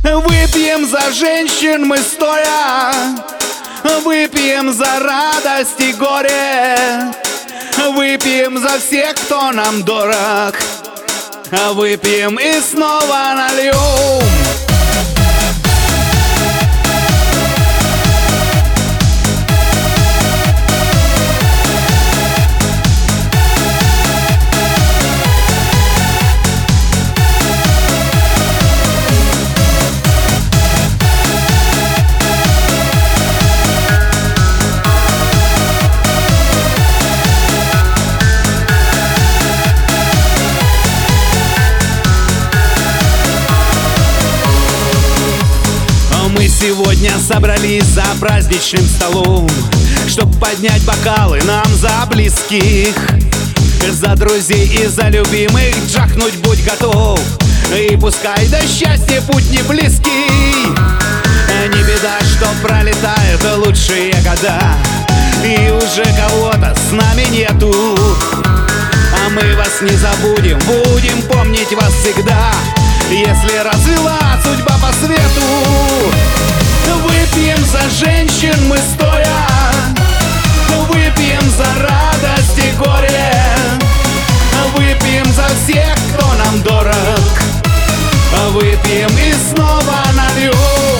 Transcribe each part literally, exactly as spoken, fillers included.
Выпьем за женщин мы стоя, выпьем за радость и горе, выпьем за всех, кто нам дорог, выпьем и снова нальем. Мы сегодня собрались за праздничным столом, чтоб поднять бокалы нам за близких, за друзей и за любимых. Джахнуть будь готов, и пускай до счастья путь не близкий. Не беда, что пролетают лучшие года, и уже кого-то с нами нету. А мы вас не забудем, будем помнить вас всегда, если развела судьба по свету. Выпьем за женщин мы стоя, выпьем за радость и горе, выпьем за всех, кто нам дорог, выпьем и снова нальем.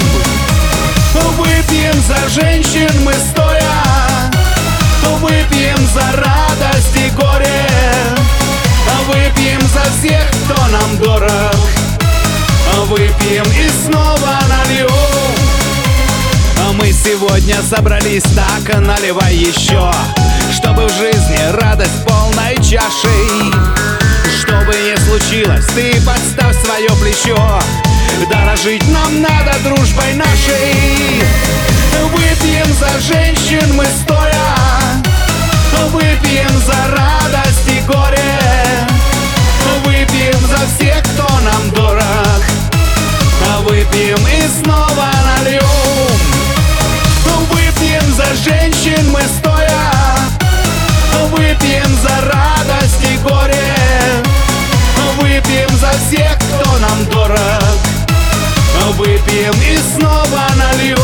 Выпьем за женщин мы стоя, выпьем за радость и горе, выпьем за всех, кто нам дорог, выпьем и снова нальем. Мы сегодня собрались, так наливай еще, чтобы в жизни радость полной чашей. Что бы ни случилось, ты подставь свое плечо, дорожить нам надо дружбой нашей. Выпьем за женщин мы стоя, выпьем за радость и горе, выпьем за всех, кто нам дорог, выпьем и снова нальем. Выпьем за женщин мы стоя, выпьем за радость и горе, выпьем за всех, кто нам дорог, выпьем и снова нальем.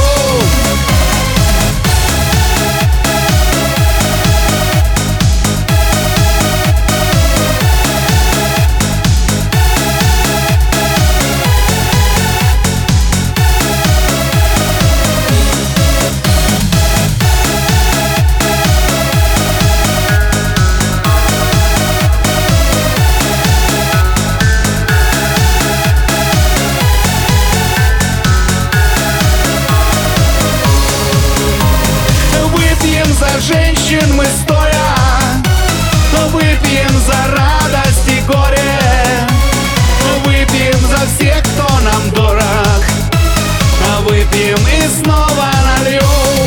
Женщин мы стоя, выпьем за радость и горе, выпьем за всех, кто нам дорог, выпьем и снова нальем.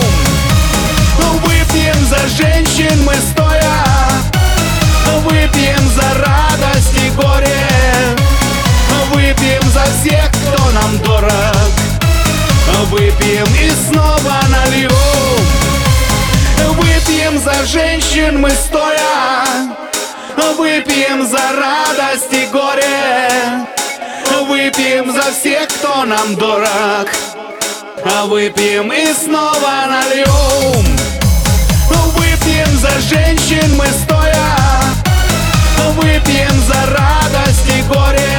Выпьем за женщин мы стоя, выпьем за радость и горе, выпьем за всех, кто нам дорог, выпьем и снова нальем. Выпьем за женщин мы стоя, выпьем за радость и горе, выпьем за всех, кто нам дорог, выпьем и снова нальем. Выпьем за женщин мы стоя, выпьем за радость и горе,